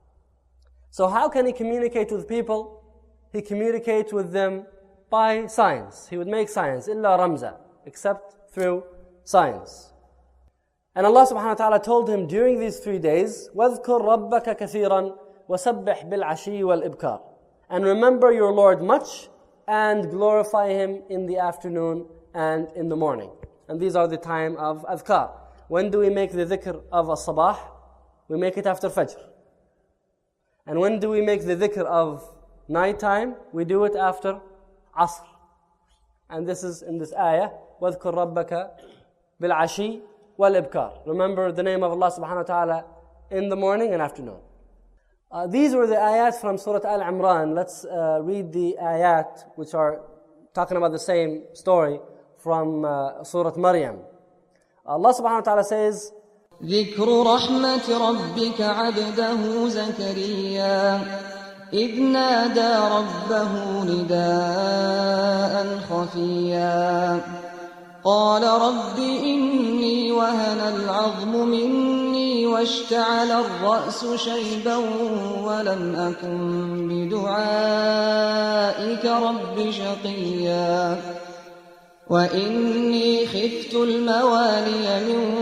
So how can he communicate with people? He communicates with them by signs. He would make signs, illa ramza, except through signs. And Allah subhanahu wa ta'ala told him during these three days, وَاذْكُرْ رَبَّكَ كَثِيرًا وَسَبِّحْ بِالْعَشِيِّ وَالْإِبْكَارِ. And remember your Lord much, and glorify Him in the afternoon and in the morning. And these are the time of adhkar. When do we make the dhikr of as-sabah? We make it after fajr. And when do we make the dhikr of night time? We do it after asr. And this is in this ayah, وَاذْكُرْ رَبَّكَ بِالْعَشِيِّ وَالْإِبْكَارِ. Remember the name of Allah subhanahu wa ta'ala in the morning and afternoon. Uh, these were the ayat from Surah Al-Imran. Let's uh, read the ayat which are talking about the same story from uh, Surah Maryam. Allah subhanahu wa ta'ala says, ذكر رحمة ربك عبده زكريا إذ نادى ربه نداء خفيا قال رب إني وهن العظم مني واشتعل الرأس شيبا ولم أكن بدعائك رب شقيا. وإني خفت الموالي من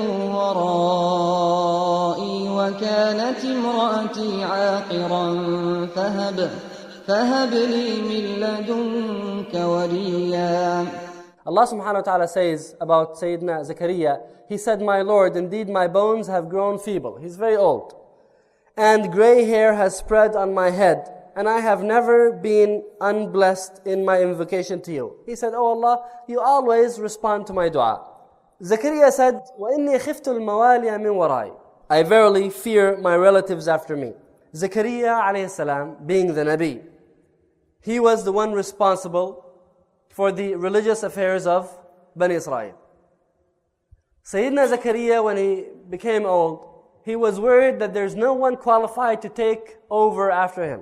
ورائي وكانت امرأتي عاقرا فهب فهب لي من لدنك وليا. Allah subhanahu wa ta'ala says about Sayyidina Zakaria, he said, "My Lord, indeed my bones have grown feeble." He's very old. "And gray hair has spread on my head, and I have never been unblessed in my invocation to you." He said, "Oh Allah, you always respond to my dua." Zakaria said, وَإِنِّي خِفْتُ الْمَوَالِيَ مِنْ وَرَائِ, I verily fear my relatives after me. Zakaria alayhi salam, being the Nabi, he was the one responsible for the religious affairs of Bani Israel. Sayyidina Zakaria, when he became old, he was worried that there's no one qualified to take over after him.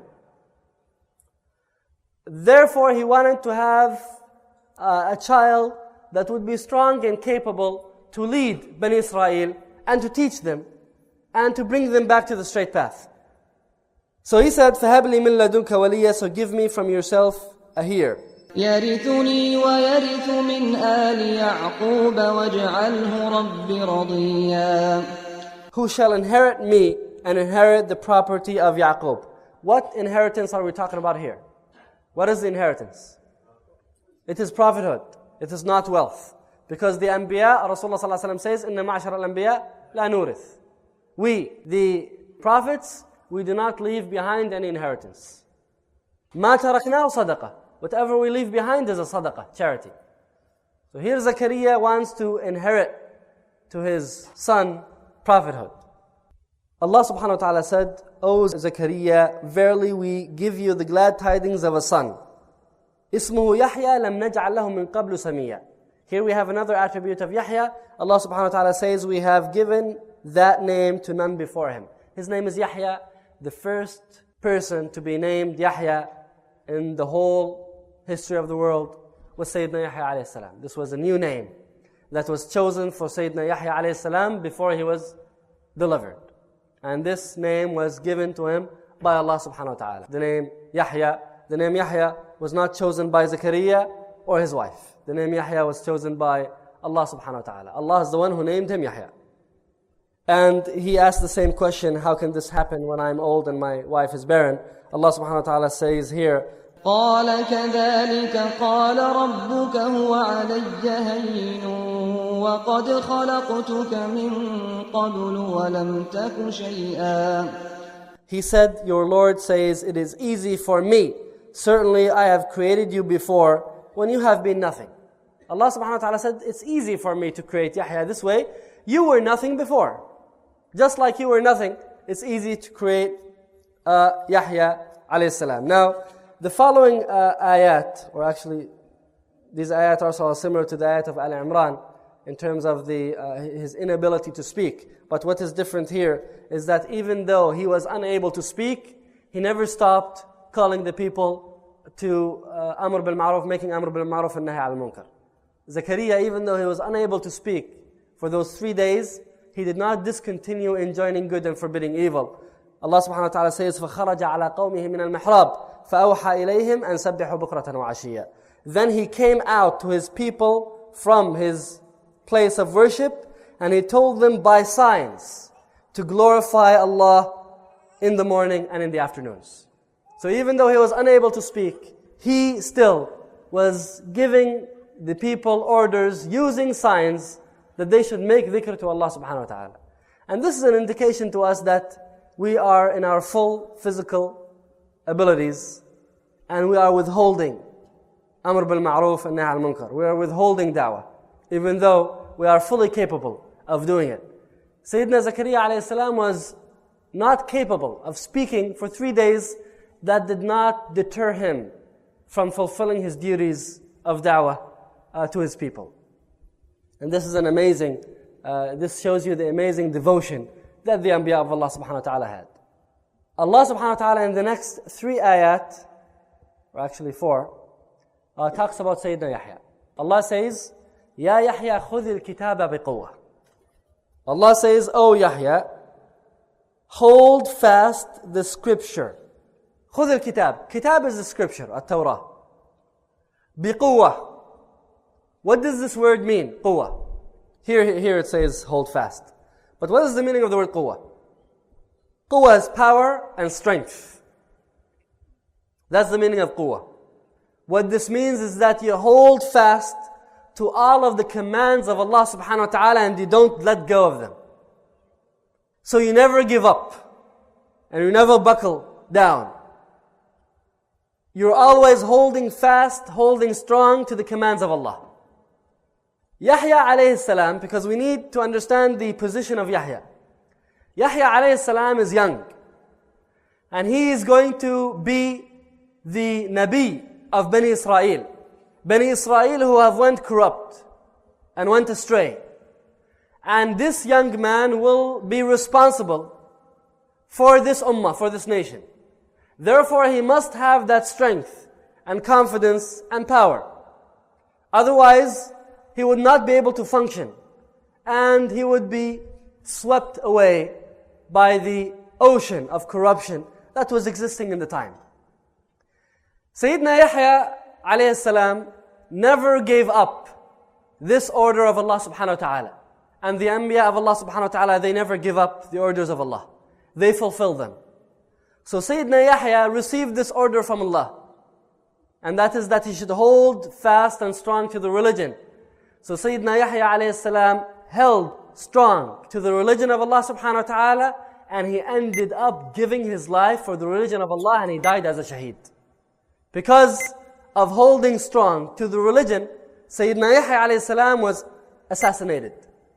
Therefore, he wanted to have uh, a child that would be strong and capable to lead Bani Israel and to teach them and to bring them back to the straight path. So he said, فَهَبْ لِي مِن لَدُنْكَ وَلِيًّا, so give me from yourself a heir. يرثني ويرث من آل يعقوب واجعله رب رضيا. Who shall inherit me and inherit the property of Yaqub. What inheritance are we talking about here? What is the inheritance? It is prophethood. It is not wealth. Because the Anbiya, Rasulullah sallallahu alaihi wasallam says, إِنَّ مَعْشَرَ الْأَنْبِيَا لَا نُورِث. We, the prophets, we do not leave behind any inheritance. مَا تَرَكْنَاهُ صَدَقَةً. Whatever we leave behind is a sadaqah, charity. So here Zakaria wants to inherit to his son prophethood. Allah subhanahu wa ta'ala said, "O Zakaria, verily we give you the glad tidings of a son. Ismuhu Yahya lam naj'al lahu min qablu samiyya." Here we have another attribute of Yahya. Allah subhanahu wa ta'ala says, we have given that name to none before him. His name is Yahya, the first person to be named Yahya in the whole history of the world was Sayyidina Yahya alayhi salam. This was a new name that was chosen for Sayyidina Yahya alayhi salam before he was delivered. And this name was given to him by Allah subhanahu wa ta'ala. The name Yahya, the name Yahya was not chosen by Zakaria or his wife. The name Yahya was chosen by Allah subhanahu wa ta'ala. Allah is the one who named him Yahya. And he asked the same question, how can this happen when I'm old and my wife is barren? Allah subhanahu wa ta'ala says here, قال كذلك قال ربك هو علي هين وقد خلقتك من قبل ولم تك شيئا. He said, your Lord says, it is easy for me. Certainly I have created you before when you have been nothing. Allah subhanahu wa ta'ala said, it's easy for me to create Yahya this way. You were nothing before. Just like you were nothing, it's easy to create uh, Yahya alayhi salam. Now, the following uh, ayat, or actually these ayat are also similar to the ayat of Al-Imran in terms of the uh, his inability to speak. But what is different here is that even though he was unable to speak, he never stopped calling the people to uh, Amr bil Ma'ruf, making Amr bil Ma'ruf and Nahy al Munkar. Zakaria, even though he was unable to speak for those three days, he did not discontinue enjoining good and forbidding evil. Allah subhanahu wa ta'ala says, فَخَرَجَ عَلَىٰ قَوْمِهِ مِنَ الْمِحْرَابِ فَأَوْحَى إِلَيْهِمْ أَنْ سَبِّحُوا بُكْرَةً وَعَشِيًّا. Then he came out to his people from his place of worship, and he told them by signs to glorify Allah in the morning and in the afternoons. So even though he was unable to speak, he still was giving the people orders using signs that they should make dhikr to Allah subhanahu wa ta'ala. And this is an indication to us that we are in our full physical abilities and we are withholding Amr bil Ma'ruf and Nahy al Munkar. We are withholding da'wah, even though we are fully capable of doing it. Sayyidina Zakaria alayhi salam was not capable of speaking for three days. That did not deter him from fulfilling his duties of da'wah uh, to his people. And this is an amazing, uh, this shows you the amazing devotion that the Anbiya of Allah subhanahu wa ta'ala had. Allah subhanahu wa ta'ala in the next three ayat, or actually four, uh, talks about Sayyidina Yahya. Allah says, Ya Yahya khudh al-kitaba biquwwah. Allah says, O Yahya, hold fast the scripture. خذ الكتاب. Kitab is the scripture, التوراة. بقوة. What does this word mean? Quwwah. Here, here it says hold fast. But what is the meaning of the word quwwah? Quwwah is power and strength. That's the meaning of quwwah. What this means is that you hold fast to all of the commands of Allah subhanahu wa ta'ala and you don't let go of them. So you never give up and you never buckle down. You're always holding fast, holding strong to the commands of Allah. Yahya alayhi salam, because we need to understand the position of Yahya. Yahya alayhi salam is young. And he is going to be the Nabi of Bani Israel. Bani Israel who have went corrupt and went astray. And this young man will be responsible for this ummah, for this nation. Therefore, he must have that strength and confidence and power. Otherwise, he would not be able to function. And he would be swept away by the ocean of corruption that was existing in the time. Sayyidina Yahya alayhi salam never gave up this order of Allah subhanahu wa ta'ala. And the Anbiya of Allah subhanahu wa ta'ala, they never give up the orders of Allah. They fulfill them. So Sayyidina Yahya received this order from Allah. And that is that he should hold fast and strong to the religion. So Sayyidina Yahya alayhi salam held strong to the religion of Allah subhanahu wa ta'ala, and he ended up giving his life for the religion of Allah, and he died as a shaheed. Because of holding strong to the religion, Sayyidina Yahya alayhi salam was assassinated.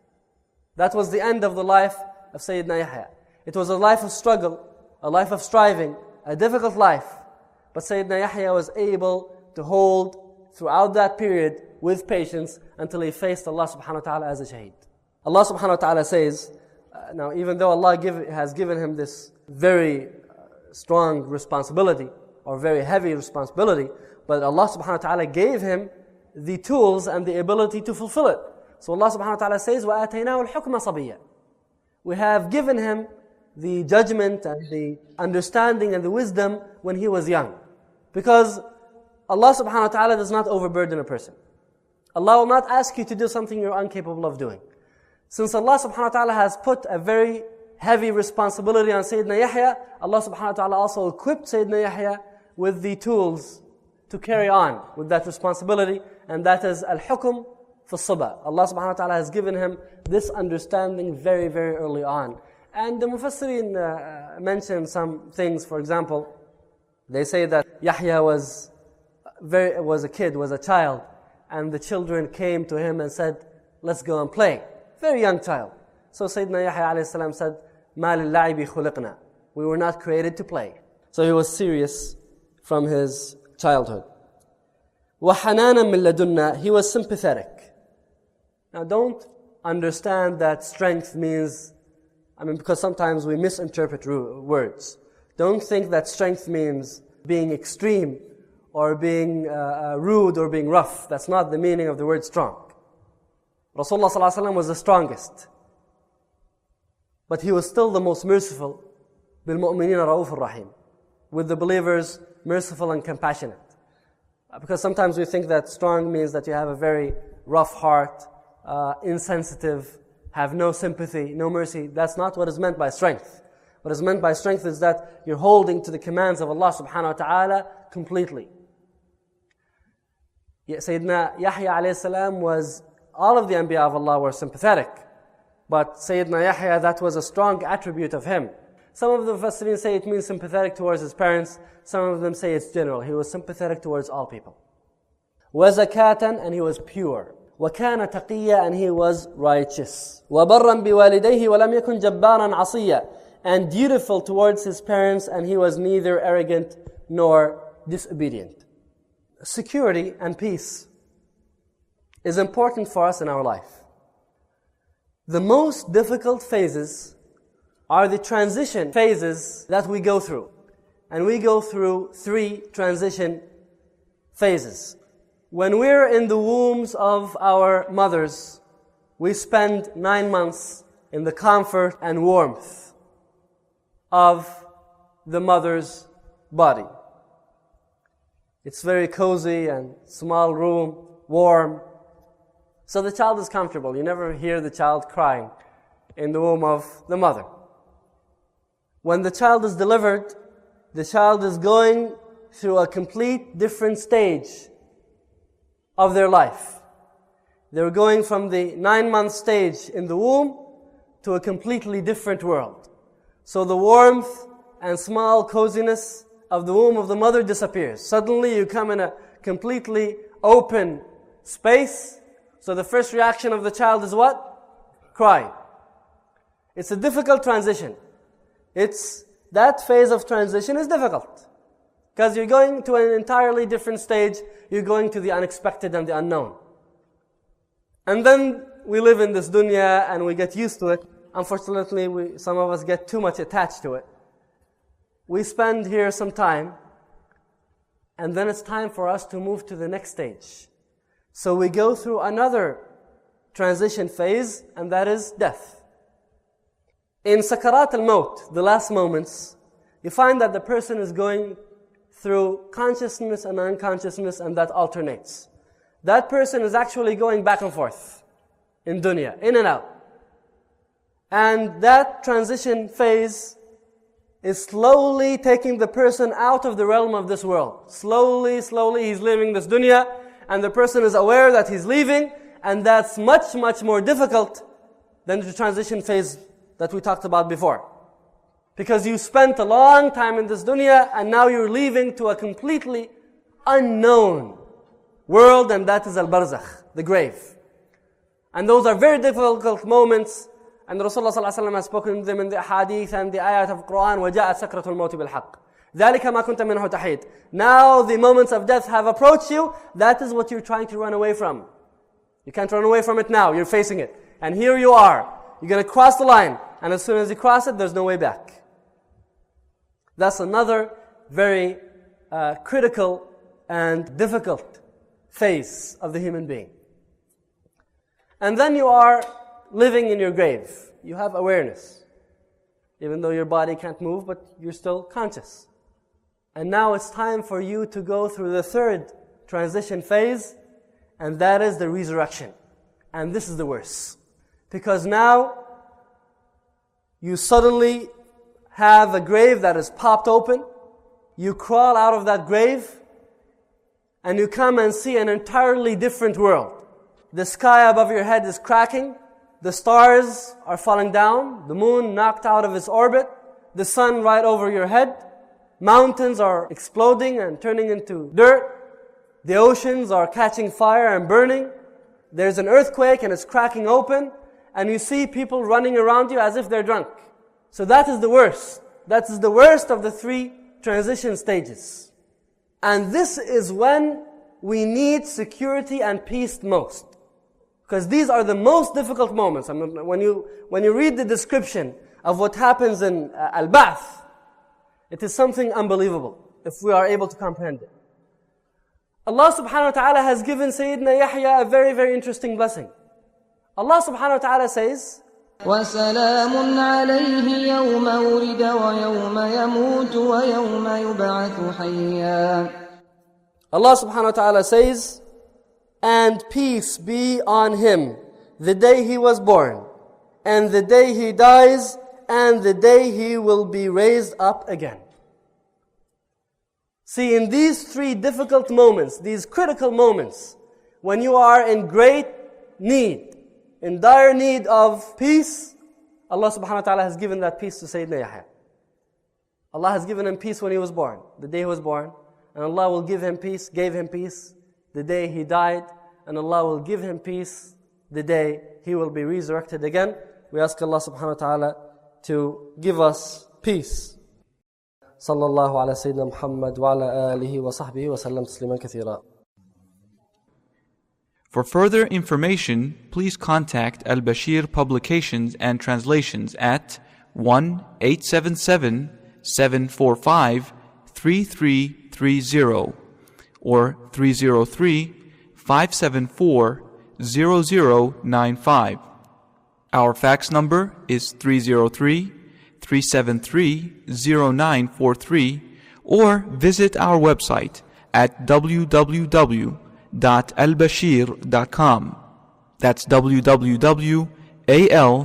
That was the end of the life of Sayyidina Yahya. It was a life of struggle, a life of striving, a difficult life. But Sayyidina Yahya was able to hold throughout that period with patience until he faced Allah subhanahu wa ta'ala as a shaheed. Allah subhanahu wa ta'ala says, uh, now even though Allah give, has given him this very uh, strong responsibility, or very heavy responsibility, but Allah subhanahu wa ta'ala gave him the tools and the ability to fulfill it. So Allah subhanahu wa ta'ala says, وَآتَيْنَاهُ الْحُكْمَ صَبِيًّا. We have given him the judgment and the understanding and the wisdom when he was young. Because Allah subhanahu wa ta'ala does not overburden a person. Allah will not ask you to do something you're incapable of doing. Since Allah subhanahu wa ta'ala has put a very heavy responsibility on Sayyidina Yahya, Allah subhanahu wa ta'ala also equipped Sayyidina Yahya with the tools to carry on with that responsibility, and that is al-hukm fi as-sabah. Allah subhanahu wa ta'ala has given him this understanding very, very early on. And the Mufassirin uh, mentioned some things. For example, they say that Yahya was very was a kid, was a child, and the children came to him and said, let's go and play. Very young child. So Sayyidina Yahya alayhi salam said, مَا لِلَّعِبِ خُلِقْنَا. We were not created to play. So he was serious from his childhood. وَحَنَانًا مِنْ لَدُنَّا. He was sympathetic. Now don't understand that strength means, I mean, because sometimes we misinterpret words. Don't think that strength means being extreme or being uh, rude or being rough. That's not the meaning of the word strong. Rasulullah sallallahu alaihi wasallam was the strongest. But he was still the most merciful. بِالْمُؤْمِنِينَ رَؤُوفٌ رَحِيمٌ. With the believers, merciful and compassionate. Because sometimes we think that strong means that you have a very rough heart, uh, insensitive, have no sympathy, no mercy. That's not what is meant by strength. What is meant by strength is that you're holding to the commands of Allah subhanahu wa ta'ala completely. Sayyidina Yahya alayhi salam was, all of the Anbiya of Allah were sympathetic. But Sayyidina Yahya, that was a strong attribute of him. Some of the Mufassirin say it means sympathetic towards his parents. Some of them say it's general. He was sympathetic towards all people. وَزَكَاةً, and he was pure. وَكَانَ تَقِيًّا, and he was righteous. وَبَرًّا بِوَالِدَيْهِ وَلَمْ يَكُنْ جَبَّارًا عَصِيًّا, and dutiful towards his parents, and he was neither arrogant nor disobedient. Security and peace is important for us in our life. The most difficult phases are the transition phases that we go through. And we go through three transition phases. When we're in the wombs of our mothers, we spend nine months in the comfort and warmth of the mother's body. It's very cozy and small room, warm, So the child is comfortable. You never hear the child crying in the womb of the mother. When the child is delivered, the child is going through a complete different stage of their life. They're going from the nine-month stage in the womb to a completely different world. So the warmth and small coziness of the womb of the mother disappears. Suddenly you come in a completely open space. So the first reaction of the child is what? Crying. It's a difficult transition. It's that phase of transition is difficult. Because you're going to an entirely different stage. You're going to the unexpected and the unknown. And then we live in this dunya and we get used to it. Unfortunately, we, some of us get too much attached to it. We spend here some time, and then it's time for us to move to the next stage. So we go through another transition phase, and that is death. In Sakarat al-Maut, the last moments, you find that the person is going through consciousness and unconsciousness, and that alternates. That person is actually going back and forth in dunya, in and out. And that transition phase is slowly taking the person out of the realm of this world. Slowly, slowly he's leaving this dunya, and the person is aware that he's leaving, and that's much, much more difficult than the transition phase that we talked about before. Because you spent a long time in this dunya, and now you're leaving to a completely unknown world, and that is al-barzakh, the grave. And those are very difficult moments, and Rasulullah sallallahu alaihi wasallam has spoken to them in the hadith and the ayat of Quran, وَجَاءَتْ سَكْرَةُ الْمَوْتِ بِالْحَقِّ ذَلِكَ مَا كُنْتَ مِنْهُ تَحِيدٌ. Now the moments of death have approached you. That is what you're trying to run away from. You can't run away from it now. You're facing it. And here you are. You're going to cross the line. And as soon as you cross it, there's no way back. That's another very uh, critical and difficult phase of the human being. And then you are living in your grave. You have awareness. Even though your body can't move, but you're still conscious. And now it's time for you to go through the third transition phase, and that is the resurrection. And this is the worst. Because now, you suddenly have a grave that is popped open. You crawl out of that grave, and you come and see an entirely different world. The sky above your head is cracking. The stars are falling down. The moon knocked out of its orbit. The sun right over your head. Mountains are exploding and turning into dirt. The oceans are catching fire and burning. There's an earthquake and it's cracking open. And you see people running around you as if they're drunk. So that is the worst. That is the worst of the three transition stages. And this is when we need security and peace most. Because these are the most difficult moments. I mean, when you when you read the description of what happens in uh, Al-Ba'th, it is something unbelievable if we are able to comprehend it. Allah subhanahu wa ta'ala has given Sayyidina Yahya a very, very interesting blessing. Allah subhanahu wa ta'ala says, وَسَلَامٌ عَلَيْهِ يَوْمَ وُلِدَ وَيَوْمَ يَمُوتُ وَيَوْمَ يُبْعَثُ حَيًّا. Allah subhanahu wa ta'ala says, and peace be on him the day he was born, and the day he dies, and the day he will be raised up again. See, in these three difficult moments, these critical moments, when you are in great need, in dire need of peace, Allah subhanahu wa ta'ala has given that peace to Sayyidina Yahya. Allah has given him peace when he was born, the day he was born, and Allah will give him peace, gave him peace the day he died, and Allah will give him peace the day he will be resurrected again. We ask Allah subhanahu wa ta'ala to give us peace. Sallallahu ala Sayyidina Muhammad wa ala alihi wa sahbihi wa sallam tasliman kathira. For further information, please contact Al-Bashir Publications and Translations at one eight seven seven, seven four five, three three three zero or three zero three, five seven four, zero zero nine five. Our fax number is three zero three, three seven three, zero nine four three, or visit our website at w w w dot al bashir dot com. That's w w w dot al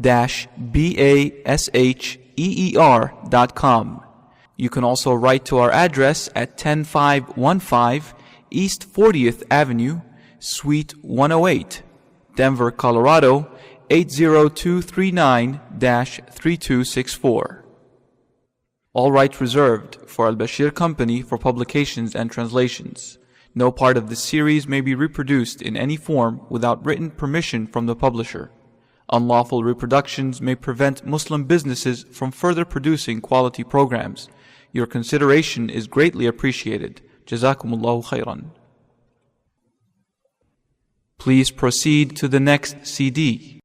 basheer dot com. You can also write to our address at ten five one five East fortieth Avenue, Suite one oh eight, Denver, Colorado eight zero two three nine dash three two six four. All rights reserved for Al-Bashir Company for publications and translations. No part of this series may be reproduced in any form without written permission from the publisher. Unlawful reproductions may prevent Muslim businesses from further producing quality programs. Your consideration is greatly appreciated. Jazakumullahu khairan. Please proceed to the next C D.